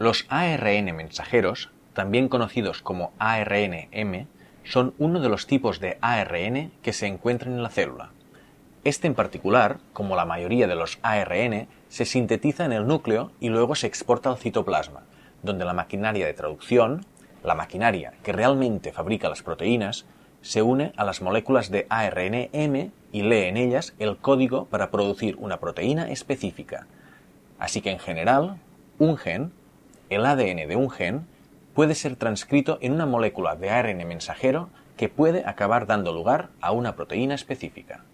Los ARN mensajeros, también conocidos como ARN-M, son uno de los tipos de ARN que se encuentran en la célula. Este en particular, como la mayoría de los ARN, se sintetiza en el núcleo y luego se exporta al citoplasma, donde la maquinaria de traducción, la maquinaria que realmente fabrica las proteínas, se une a las moléculas de ARN-M y lee en ellas el código para producir una proteína específica. Así que en general, un gen, el ADN de un gen, puede ser transcrito en una molécula de ARN mensajero que puede acabar dando lugar a una proteína específica.